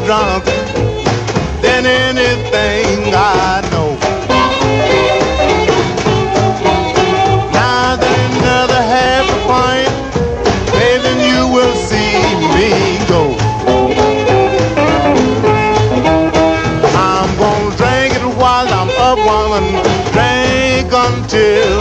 drunk than anything I know. Now there's another half a pint, baby, and you will see me go. I'm gonna drink it while I'm up, woman, drink until